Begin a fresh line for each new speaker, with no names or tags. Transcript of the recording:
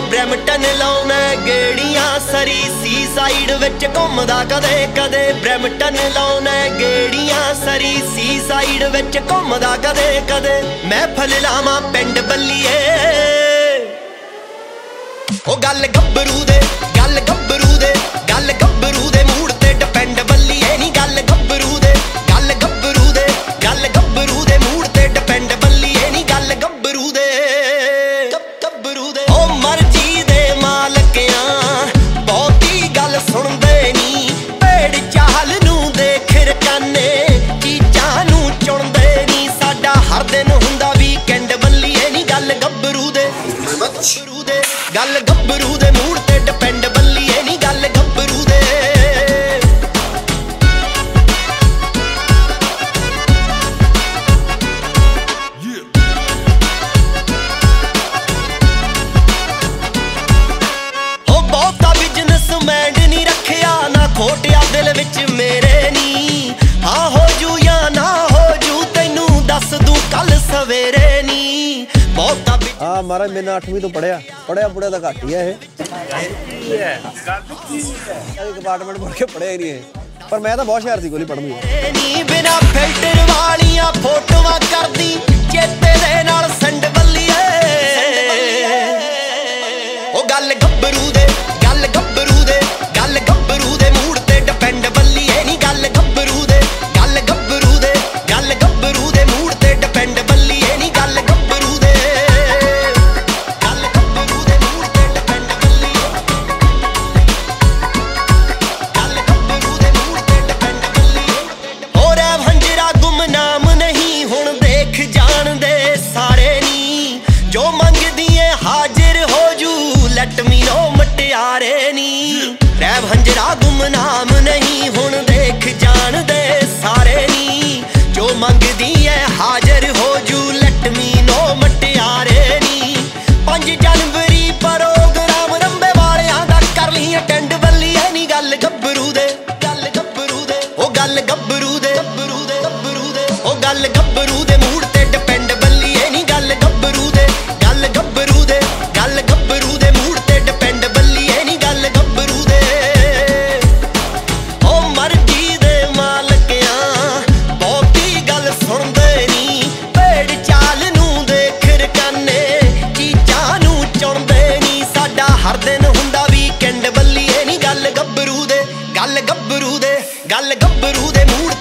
Brampton लाउना गेड़ियां सरी सी side which घुमदा कदे कदे ब्रैम्पटन लाउना गेड़ियां सरी सी साइड विच घुमदा कदे कदे महफल लावां पिंड बल्लीए ओ गल गब्बरू दे गल गब्बरू दे गल गब्बरू दे मूड ते डिपेंड बल्लीए नी गल गब्बरू दे गल गब्बरू दे गल गब्बरू दे मूड ते डिपेंड बल्लीए नी गल गब्बरू दे गब्बरू दे ओ मर्जी दे मालकियां बहुती गल सुनदे नी भेड़ चाल नूं देख रकाने चीजां नूं चुनदे नी साडा हर दिन हुंदा वीकेंड बल्लीए नी गल गब्बरू दे गल गब्बरू दे मूड ते डिपेंड बल्लीए नी गल गब्बरू दे हो बहुता बिजनेसमैन नी रखिया ना खोटिया दिल विच मेरे नी हाँ हो जू या ना हो जू तैनू दस दूं कल सवेरे नी बहुता
हाँ महाराज मैंने 8वीं तो पढ़िया पुढ़िया तो घट ही है डिपार्टमेंट पढ़ के पढ़िया ही नहीं है पर मैं तो बहुत शरारती कोली पढ़नी
बिना फिल्टर वालियां फोटोआं करदी चेते दे नाल संड बल्लीए ओ गल गब्बरू दे गल गब्बरू दे गल गब्बरू दे मूड ते डिपेंड बल्लीए नी गल गब्बरू दे गल गब्बरू दे गल गब्बरू दे मूड ते डिपेंड बल्लीए नी गल गब्बरू दे गल गब्बरू दे मूड ते डिपेंड बल्लीए गल गब्बरू दे मूड ते डिपेंड बल्लीए हो रे भंजरा गुमनाम नहीं हुण देख जान दे सारे नी जो मंगदी है हाजिर हो जू लट मी नो मटियारे नी रे भंजरा गुमनाम नहीं हुण देख जान दे सारे नी जो मंगदी है हाजिर हो जू लट मी नो मटियारे नी 5 जनवरी प्रोग्राम रंबे वालियां दा कर ली अटेंड बल्लीए नी गल गब्बरू दे ओ गल गब्बरू दे ओ गल गब्बरू दे मूड ते डिपेंड बल्लीए नी गल गब्बरू दे गल गब्बरू दे गल गब्बरू दे मूड ते डिपेंड बल्लीए नी गल गब्बरू दे ओ मर्जी दे मालकियां बहुती गल सुनदे नी भेड़ चाल नूं देख रकाने चीजां नूं चुनदे नी साडा हर दिन हुंदा वीकेंड बल्लीए नी गल गब्बरू दे गल गब्बरू दे गल गब्बरू दे मूड